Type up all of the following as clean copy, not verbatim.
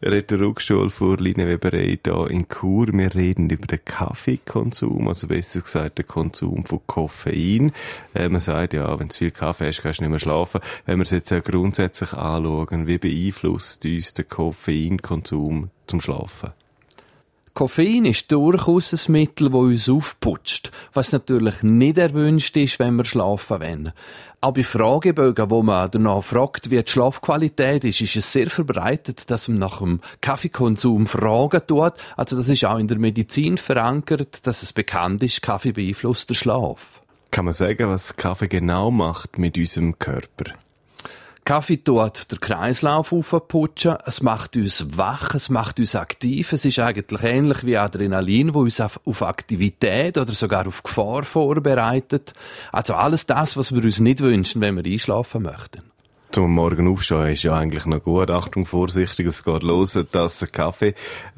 Rhetorikschule für Linienweberei hier in Chur. Wir reden über den Kaffeekonsum, also besser gesagt den Konsum von Koffein. Man sagt ja, wenn du viel Kaffee hast, kannst du nicht mehr schlafen. Wenn wir es jetzt auch grundsätzlich anschauen, wie beeinflusst uns der Koffeinkonsum zum Schlafen? Koffein ist durchaus ein Mittel, das uns aufputscht, was natürlich nicht erwünscht ist, wenn wir schlafen wollen. Auch bei Fragebögen, wo man danach fragt, wie die Schlafqualität ist es sehr verbreitet, dass man nach dem Kaffeekonsum fragen tut. Also das ist auch in der Medizin verankert, dass es bekannt ist, Kaffee beeinflusst den Schlaf. Kann man sagen, was Kaffee genau macht mit unserem Körper? Kaffee tut den Kreislauf aufputschen, es macht uns wach, es macht uns aktiv, es ist eigentlich ähnlich wie Adrenalin, wo uns auf Aktivität oder sogar auf Gefahr vorbereitet. Also alles das, was wir uns nicht wünschen, wenn wir einschlafen möchten. Zum Morgen aufstehen ist ja eigentlich noch gut. Achtung, vorsichtig, es geht los, eine Tasse Kaffee.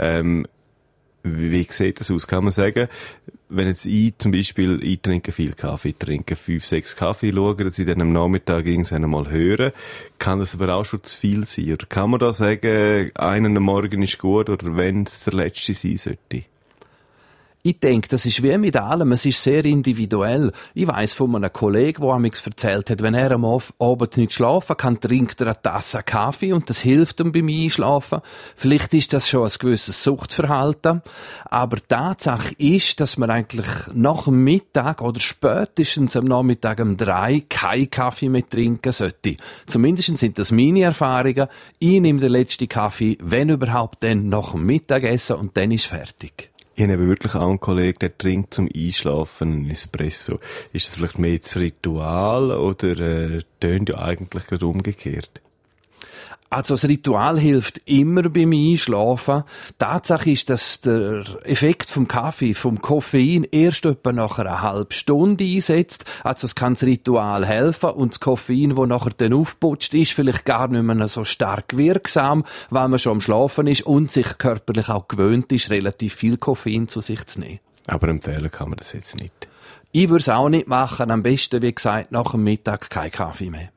Wie sieht das aus? Kann man sagen, wenn jetzt ich trinke viel Kaffee, ich trinke 5, 6 Kaffee, schaue, dass ich dann am Nachmittag irgendwann mal höre, kann das aber auch schon zu viel sein? Oder kann man da sagen, einen am Morgen ist gut, oder wenn es der letzte sein sollte? Ich denke, das ist wie mit allem, es ist sehr individuell. Ich weiss von einem Kollegen, der mir erzählt hat, wenn er am Abend nicht schlafen kann, trinkt er eine Tasse Kaffee und das hilft ihm beim Einschlafen. Vielleicht ist das schon ein gewisses Suchtverhalten. Aber die Tatsache ist, dass man eigentlich nach dem Mittag oder spätestens am Nachmittag um 3 keinen Kaffee mehr trinken sollte. Zumindest sind das meine Erfahrungen. Ich nehme den letzten Kaffee, wenn überhaupt, dann nach dem Mittagessen und dann ist fertig. Ich habe wirklich auch einen Kollegen, der trinkt zum Einschlafen einen Espresso. Ist das vielleicht mehr das Ritual oder tönt ja eigentlich gerade umgekehrt? Also das Ritual hilft immer beim Einschlafen. Tatsache ist, dass der Effekt vom Kaffee, vom Koffein erst etwa nach einer halben Stunde einsetzt. Also es kann das Ritual helfen und das Koffein, das nachher dann aufputscht, ist vielleicht gar nicht mehr so stark wirksam, weil man schon am Schlafen ist und sich körperlich auch gewöhnt ist, relativ viel Koffein zu sich zu nehmen. Aber empfehlen kann man das jetzt nicht. Ich würde es auch nicht machen. Am besten, wie gesagt, nach dem Mittag kein Kaffee mehr.